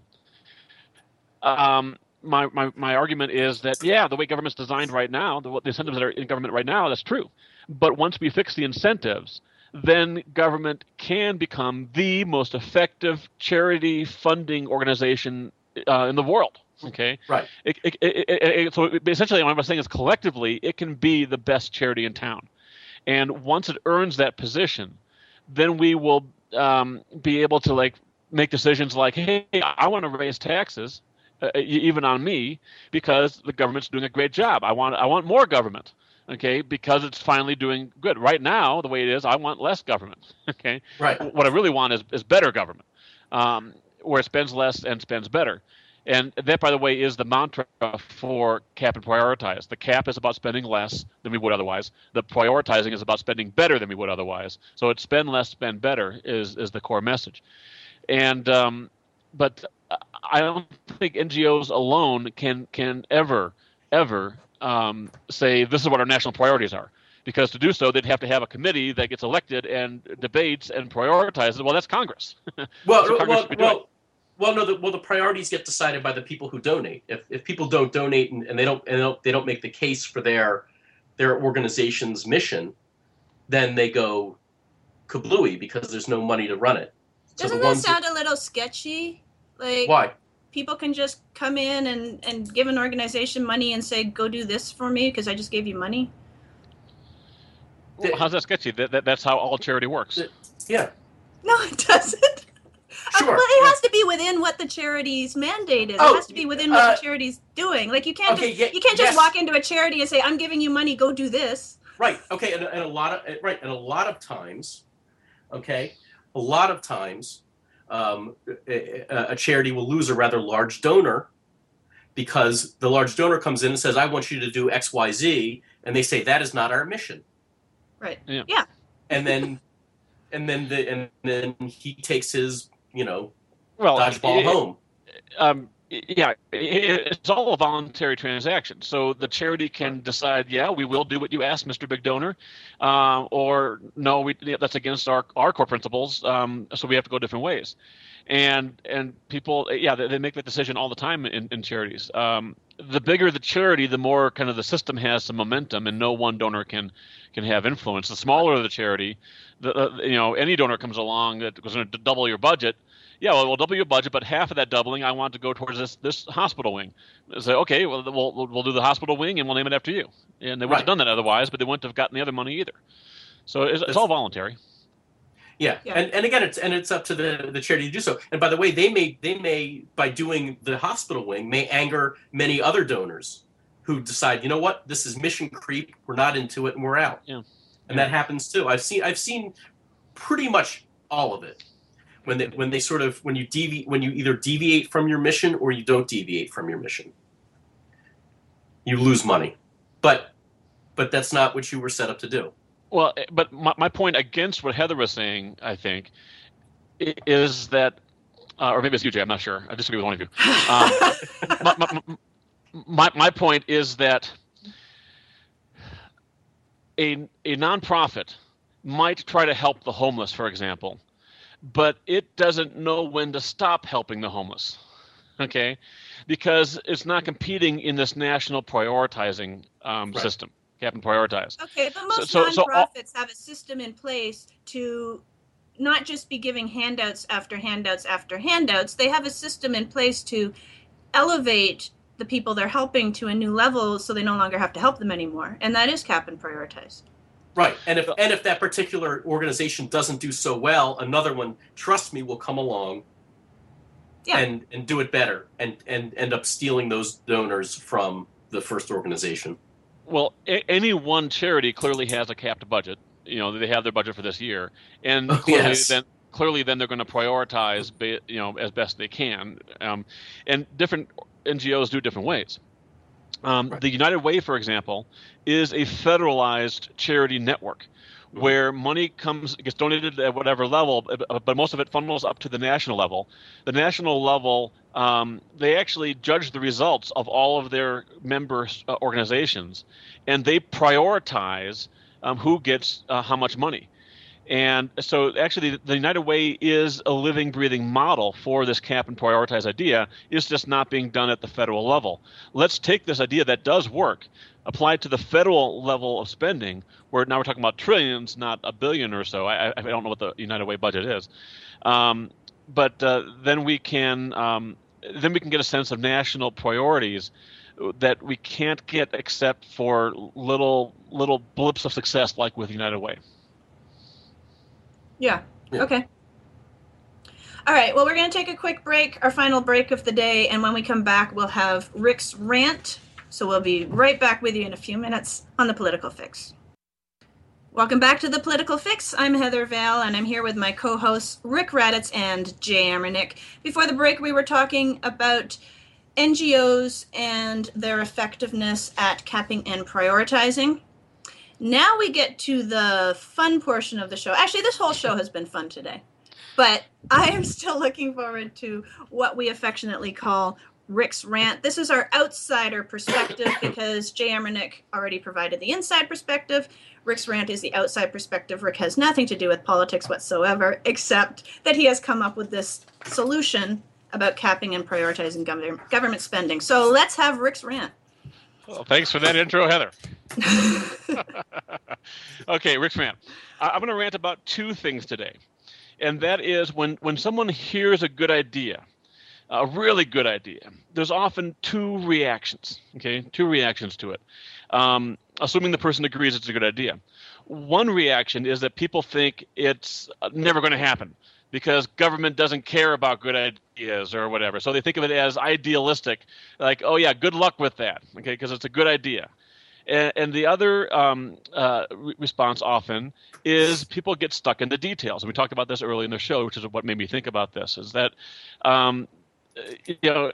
um, my, my my argument is that yeah, the way government's designed right now, the, the incentives that are in government right now, that's true. But once we fix the incentives, then government can become the most effective charity funding organization uh, in the world. Okay, Right. It, it, it, it, it, so essentially, what I'm saying is, collectively, it can be the best charity in town, and once it earns that position, then we will um, be able to like make decisions like, hey, I want to raise taxes, uh, even on me, because the government's doing a great job. I want I want more government. Okay, because it's finally doing good. Right now, the way it is, I want less government. Okay, Right. What I really want is, is better government, um, where it spends less and spends better. And that, by the way, is the mantra for cap and prioritize. The cap is about spending less than we would otherwise. The prioritizing is about spending better than we would otherwise. So it's spend less, spend better is is the core message. And um, but I don't think N G Os alone can can ever ever um, say this is what our national priorities are. Because to do so, they'd have to have a committee that gets elected and debates and prioritizes. Well, that's Congress. Well, So Congress well, should be doing it. well, well, no. The, well, the priorities get decided by the people who donate. If if people don't donate and, and they don't and they don't, they don't make the case for their their organization's mission, then they go kablooey because there's no money to run it. So Doesn't the that ones sound a little sketchy? Like, why? people can just come in and, and give an organization money and say, go do this for me because I just gave you money? Well, how's that sketchy? That, that, that's how all charity works. Yeah. No, it doesn't. Sure. Uh, well, it has to be within what the charity's mandate is. Oh, it has to be within what uh, the charity's doing. Like, you can't okay, just yeah, you can't just yes. walk into a charity and say, I'm giving you money, go do this. Right. Okay. And, and a lot of right. And a lot of times, okay, a lot of times, um, a, a charity will lose a rather large donor because the large donor comes in and says, "I want you to do X, Y, Z," and they say that is not our mission. Right. Yeah. Yeah. And then, and then the and then he takes his you know Well, dodgeball it- home. um, yeah, it, it's all a voluntary transaction. So the charity can decide, yeah, we will do what you asked, Mister Big Donor, uh, or no, we, that's against our, our core principles, um, so we have to go different ways. And and people, yeah, they, they make that decision all the time in, in charities. Um, the bigger the charity, the more kind of the system has some momentum, and no one donor can can have influence. The smaller the charity, the, uh, you know, any donor comes along that was going to double your budget. Yeah, well, we'll double your budget, but half of that doubling I want to go towards this this hospital wing. Say, okay, well, we'll we'll do the hospital wing and we'll name it after you. And they wouldn't Right. have done that otherwise, but they wouldn't have gotten the other money either. So it's, it's all voluntary. Yeah. Yeah. And and again, it's and it's up to the the charity to do so. And by the way, they may they may by doing the hospital wing may anger many other donors who decide, you know what, this is mission creep. We're not into it, and we're out. Yeah. And that happens too. I've seen I've seen pretty much all of it. When they when they sort of when you deviate when you either deviate from your mission or you don't deviate from your mission, you lose money. But but that's not what you were set up to do. Well, but my, my point against what Heather was saying, I think, i- is that, uh, or maybe it's you, Jay, I'm not sure. I disagree with one of you. Um, my, my, my, my point is that a, a nonprofit might try to help the homeless, for example, but it doesn't know when to stop helping the homeless, okay? Because it's not competing in this national prioritizing um, Right. system, cap and prioritize. Okay, but most So- so- so all- nonprofits have a system in place to not just be giving handouts after handouts after handouts. They have a system in place to elevate the people they're helping to a new level so they no longer have to help them anymore. And that is cap and prioritize. Right, and if and if that particular organization doesn't do so well, another one, trust me, will come along Yeah. and, and do it better, and, and end up stealing those donors from the first organization. Well, a- any one charity clearly has a capped budget. You know, they have their budget for this year, and Oh, clearly, yes. then clearly, then they're going to prioritize, ba- you know, as best they can. Um, and different N G Os do different ways. Um, Right. The United Way, for example, is a federalized charity network where money comes gets donated at whatever level, but but most of it funnels up to the national level. The national level, um, they actually judge the results of all of their member uh, organizations, and they prioritize um, who gets uh, how much money. And so actually the United Way is a living, breathing model for this cap and prioritize idea. It's just not being done at the federal level. Let's take this idea that does work, applied to the federal level of spending, where now we're talking about trillions, not a billion or so. I, I don't know what the United Way budget is, um, but uh, then we can um, then we can get a sense of national priorities that we can't get except for little little blips of success, like with United Way. Yeah. yeah. Okay. All right. Well, we're going to take a quick break, our final break of the day, and when we come back, we'll have Rick's rant. So we'll be right back with you in a few minutes on The Political Fix. Welcome back to The Political Fix. I'm Heather Vale, and I'm here with my co-hosts Rick Raditz and Jay Ammernick. Before the break, we were talking about N G Os and their effectiveness at capping and prioritizing. Now we get to the fun portion of the show. Actually, this whole show has been fun today. But I am still looking forward to what we affectionately call Rick's rant. This is our outsider perspective because Jay Ammernick already provided the inside perspective. Rick's rant is the outside perspective. Rick has nothing to do with politics whatsoever, except that he has come up with this solution about capping and prioritizing government government spending. So let's have Rick's rant. Well, thanks for that intro, Heather. Okay, Rick's rant. I'm going to rant about two things today. And that is when, when someone hears a good idea, a really good idea, there's often two reactions, okay, two reactions to it, um, assuming the person agrees it's a good idea. One reaction is that people think it's never going to happen because government doesn't care about good ideas or whatever. So they think of it as idealistic, like, oh, yeah, good luck with that, okay, because it's a good idea. And, and the other um, uh, re- response often is people get stuck in the details. And we talked about this early in the show, which is what made me think about this, is that, um, you know,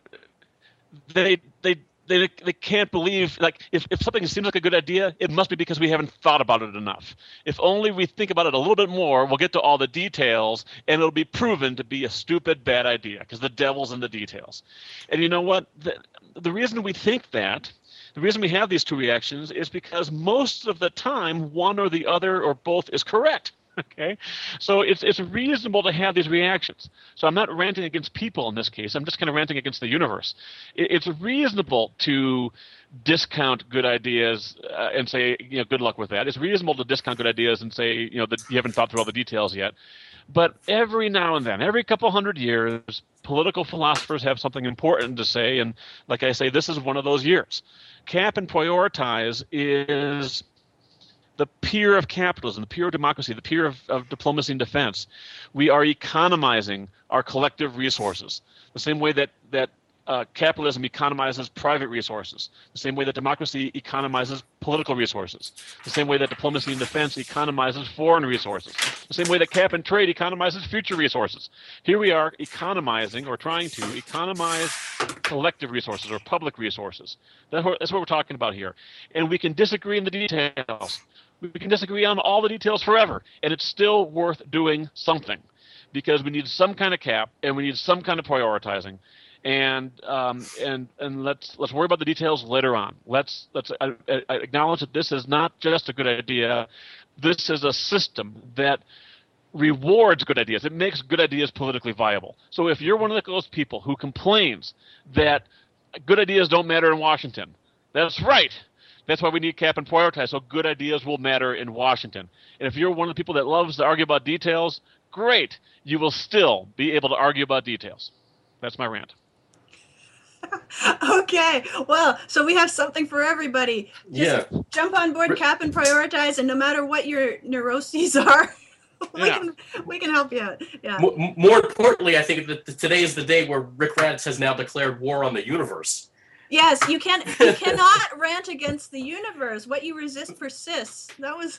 they they they they can't believe, like, if, if something seems like a good idea, it must be because we haven't thought about it enough. If only we think about it a little bit more, we'll get to all the details, and it'll be proven to be a stupid, bad idea, because the devil's in the details. And you know what? The, the reason we think that, the reason we have these two reactions is because most of the time, one or the other or both is correct. Okay, so it's it's reasonable to have these reactions. So I'm not ranting against people in this case. I'm just kind of ranting against the universe. It, it's reasonable to discount good ideas uh, and say, you know, good luck with that. It's reasonable to discount good ideas and say, you know, that you haven't thought through all the details yet. But every now and then, every couple hundred years, political philosophers have something important to say. And like I say, this is one of those years. Cap and prioritize is the peer of capitalism, the peer of democracy, the peer of, of diplomacy and defense. We are economizing our collective resources, the same way that, that uh, capitalism economizes private resources, the same way that democracy economizes political resources, the same way that diplomacy and defense economizes foreign resources, the same way that cap and trade economizes future resources. Here we are economizing, or trying to economize collective resources or public resources. That's what, that's what we're talking about here. And we can disagree in the details. We can disagree on all the details forever, and it's still worth doing something, because we need some kind of cap and we need some kind of prioritizing, and um, and and let's let's worry about the details later on. Let's let's uh, uh, acknowledge that this is not just a good idea. This is a system that rewards good ideas. It makes good ideas politically viable. So if you're one of those people who complains that good ideas don't matter in Washington, that's right. That's why we need cap and prioritize, so good ideas will matter in Washington. And if you're one of the people that loves to argue about details, great. You will still be able to argue about details. That's my rant. Okay. Well, so we have something for everybody. Just yeah. jump on board, cap and prioritize, and no matter what your neuroses are, we, Yeah. can, we can help you out. Yeah. M- more importantly, I think that today is the day where Rick Raditz has now declared war on the universe. Yes, you can. You cannot rant against the universe. What you resist persists. That was.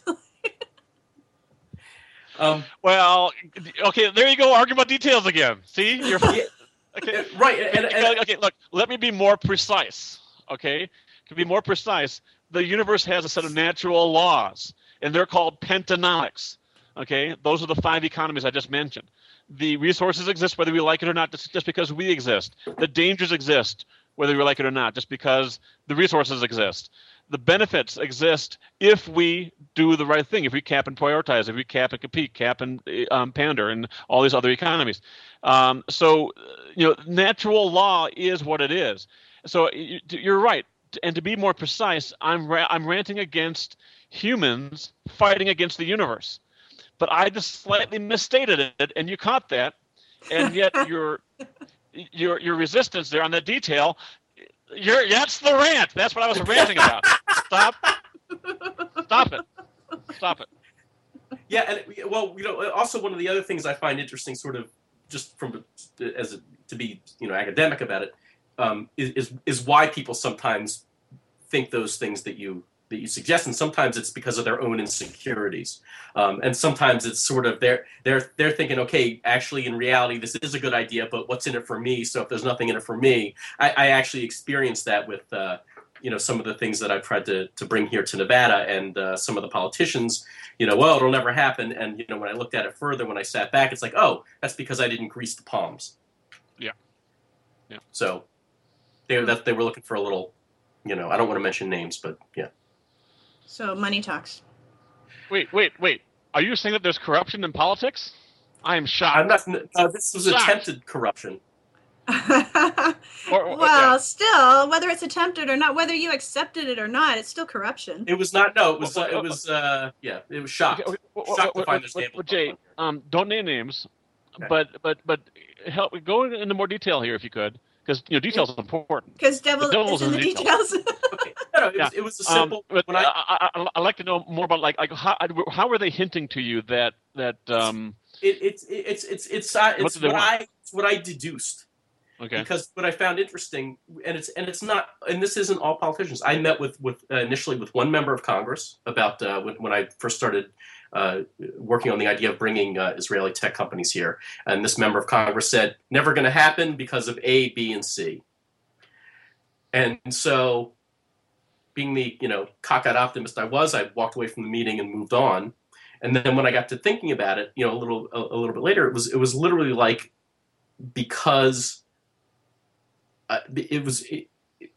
um, Well, okay, there you go. Argue about details again. See, you're yeah, okay. right. And, and, Okay, look. Let me be more precise. Okay, to be more precise, the universe has a set of natural laws, and they're called pentanomics. Okay, those are the five economies I just mentioned. The resources exist whether we like it or not, just, just because we exist. The dangers exist whether we like it or not, just because the resources exist. The benefits exist if we do the right thing, if we cap and prioritize, if we cap and compete, cap and um, pander, and all these other economies. Um, so, you know, natural law is what it is. So you're right. and to be more precise, I'm ra- I'm ranting against humans fighting against the universe. But I just slightly misstated it, and you caught that, and yet your your your resistance there on the detail, you're that's the rant. That's what I was ranting about. Stop. Stop it. Stop it. Yeah, and well, you know, also one of the other things I find interesting, sort of, just from as a, to be, you know, academic about it, um, is, is is why people sometimes think those things that you that you suggest, and sometimes it's because of their own insecurities, um, and sometimes it's sort of they're they're they're thinking, okay, actually, in reality, this is a good idea, but what's in it for me? So if there's nothing in it for me, I, I actually experienced that with. Uh, you know, some of the things that I've tried to, to bring here to Nevada, and uh, some of the politicians, you know, well, it'll never happen. And, you know, when I looked at it further, when I sat back, it's like, oh, that's because I didn't grease the palms. Yeah. Yeah. So they, that, they were looking for a little, you know, I don't want to mention names, but yeah. So money talks. Wait, wait, wait. Are you saying that there's corruption in politics? I am shocked. I'm not, uh, this was Shocked. attempted corruption. Or, or, well, yeah. still, whether it's attempted or not, whether you accepted it or not, it's still corruption. It was not. No, it was. Uh, it was. Uh, yeah, it was shocked. Okay, okay, shocked well, to find well, this well, name. well, Jay, um, don't name names, Okay. but but but help go into more detail here if you could, because you know details is important. Because devil The devil's is in the in the details. details. Okay. No, no, it, Yeah. was, it was a simple. Um, but when I, I, I, I like to know more about like like how how were they hinting to you that that um it, it's it's it's it's uh, What it's did they what want? I it's what I deduced. okay Because what I found interesting, and it's and it's not, and this isn't all politicians. I met with with uh, initially with one member of Congress about uh, when, when I first started uh, working on the idea of bringing uh, Israeli tech companies here, and this member of Congress said, "Never going to happen because of A, B, and C." And so, being the you know cockeyed optimist I was, I walked away from the meeting and moved on. And then when I got to thinking about it, you know, a little a, a little bit later, it was it was literally like because. Uh, it was, it,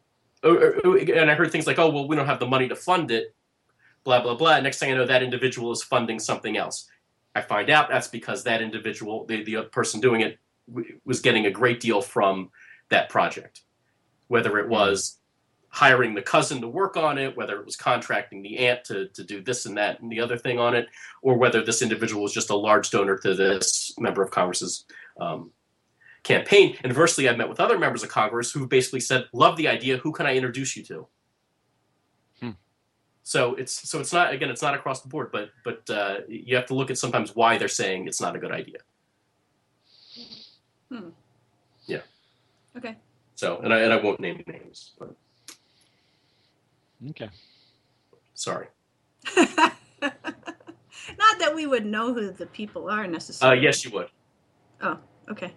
it, and I heard things like, "Oh, well, we don't have the money to fund it," blah blah blah. Next thing I know, that individual is funding something else. I find out that's because that individual, the the person doing it, w- was getting a great deal from that project, whether it was hiring the cousin to work on it, whether it was contracting the aunt to to do this and that and the other thing on it, or whether this individual was just a large donor to this member of Congress's. Um, campaign. Inversely, I've met with other members of Congress who basically said, "Love the idea. Who can I introduce you to?" Hmm. So it's so it's not again, it's not across the board, but but uh, you have to look at sometimes why they're saying it's not a good idea. Hmm. Yeah. Okay. So and I and I won't name names, but okay sorry. Not that we would know who the people are Uh, necessarily. yes, you would. Oh, okay.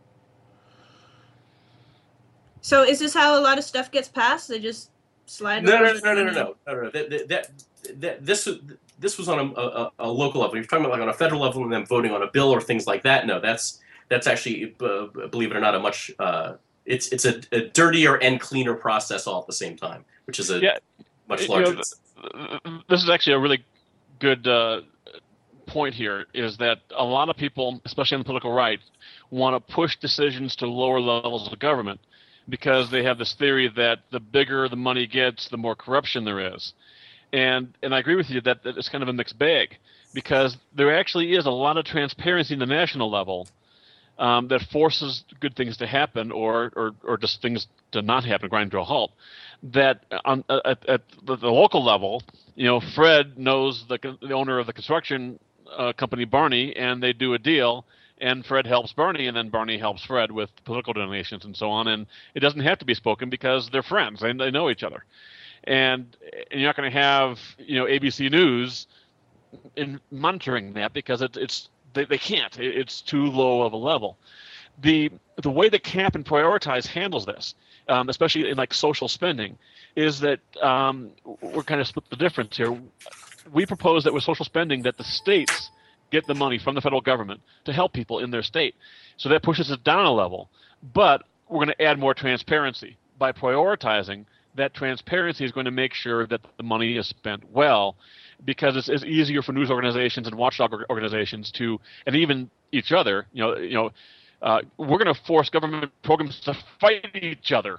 So is this how a lot of stuff gets passed? They just slide. No, no, over no, no, no, the- no, no, no. That, that, that, that this was this was on a, a, a local level. You're talking about like on a federal level and then voting on a bill or things like that. No, that's that's actually, uh, believe it or not, a much uh, it's it's a, a dirtier and cleaner process all at the same time, which is a Yeah, much you larger. know, this is actually a really good uh, point here, is that a lot of people, especially on the political right, want to push decisions to lower levels of government because they have this theory that the bigger the money gets, the more corruption there is. And and I agree with you that, that it's kind of a mixed bag, because there actually is a lot of transparency in the national level um, that forces good things to happen, or, or or just things to not happen, grind to a halt. That on at, at the, the local level, you know, Fred knows the the owner of the construction uh, company, Barney, and they do a deal, and Fred helps Barney, and then Barney helps Fred with political donations and so on. And it doesn't have to be spoken because they're friends and they know each other. And, and you're not going to have, you know, A B C News in monitoring that because it, it's they, they can't. It, it's too low of a level. The the way that Cap and Prioritize handles this, um, especially in like social spending, is that um, we're kind of split the difference here. We propose that with social spending that the states get the money from the federal government to help people in their state. So that pushes it down a level. But we're going to add more transparency by prioritizing. That transparency is going to make sure that the money is spent well, because it's, it's easier for news organizations and watchdog organizations to, and even each other, you know, you know, uh, we're going to force government programs to fight each other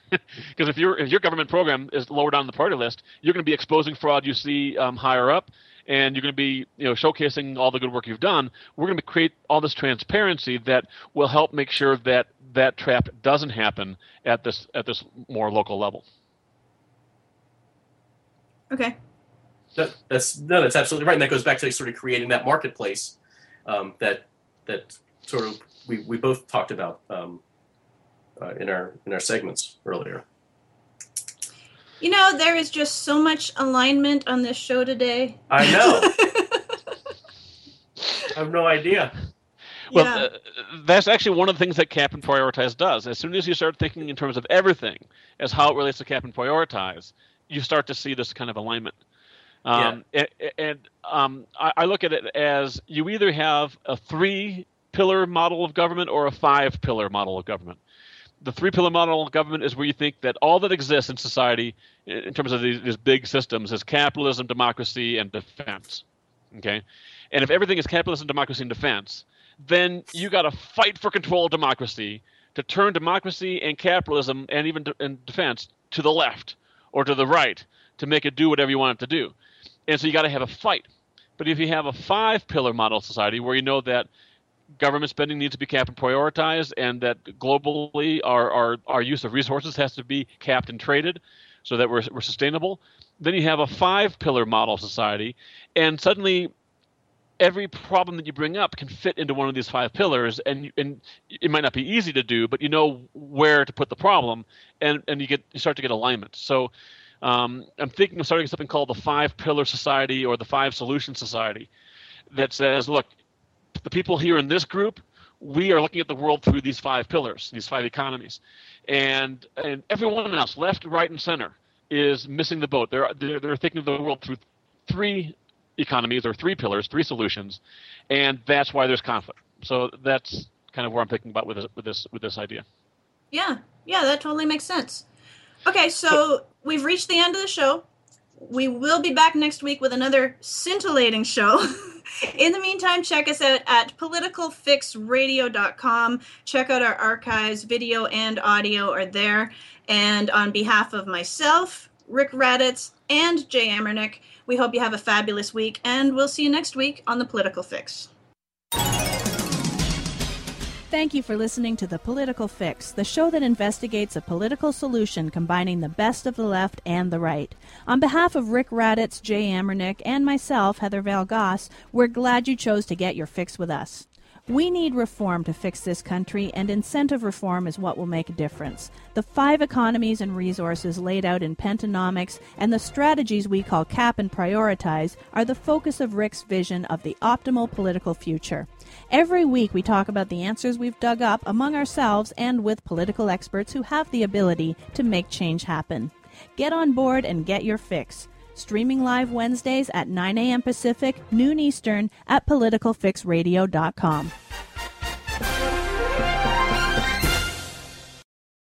Because if your if your government program is lower down the party list, you're going to be exposing fraud you see um, higher up, and you're going to be you know showcasing all the good work you've done. We're going to create all this transparency that will help make sure that that trap doesn't happen at this at this more local level. Okay. That, that's no, that's absolutely right, and that goes back to sort of creating that marketplace um, that that sort of we, we both talked about um, uh, in our in our segments earlier. You know, there is just so much alignment on this show today. I know. I have no idea. Well, Yeah. uh, that's actually one of the things that Cap and Prioritize does. As soon as you start thinking in terms of everything as how it relates to Cap and Prioritize, you start to see this kind of alignment. Um, yeah. And, and um, I, I look at it as you either have a three-pillar model of government or a five-pillar model of government. The three-pillar model of government is where you think that all that exists in society, in terms of these, these big systems, is capitalism, democracy, and defense. Okay, and if everything is capitalism, democracy, and defense, then you got to fight for control of democracy to turn democracy and capitalism and even de- and defense to the left or to the right to make it do whatever you want it to do. And so you got to have a fight. But if you have a five-pillar model society where you know that government spending needs to be capped and prioritized, and that globally our, our, our use of resources has to be capped and traded so that we're, we're sustainable, then you have a five-pillar model society, and suddenly every problem that you bring up can fit into one of these five pillars, and and it might not be easy to do, but you know where to put the problem, and, and you get you start to get alignment. So um, I'm thinking of starting something called the five-pillar society or the five-solution society that says, look, the people here in this group, we are looking at the world through these five pillars, these five economies, and and everyone else, left, right, and center, is missing the boat. They're they're, they're thinking of the world through three economies or three pillars, three solutions, and that's why there's conflict. So that's kind of where I'm thinking about with this with this with this idea. Yeah, yeah, that totally makes sense. Okay, so we've reached the end of the show. We will be back next week with another scintillating show. In the meantime, check us out at political fix radio dot com. Check out our archives. Video and audio are there. And on behalf of myself, Rick Raditz, and Jay Amernick, we hope you have a fabulous week, and we'll see you next week on The Political Fix. Thank you for listening to The Political Fix, the show that investigates a political solution combining the best of the left and the right. On behalf of Rick Raditz, Jay Amernick, and myself, Heather Valgoss, we're glad you chose to get your fix with us. We need reform to fix this country, and incentive reform is what will make a difference. The five economies and resources laid out in Pentanomics and the strategies we call cap and prioritize are the focus of Rick's vision of the optimal political future. Every week we talk about the answers we've dug up among ourselves and with political experts who have the ability to make change happen. Get on board and get your fix. Streaming live Wednesdays at nine a.m. Pacific, noon Eastern at political fix radio dot com.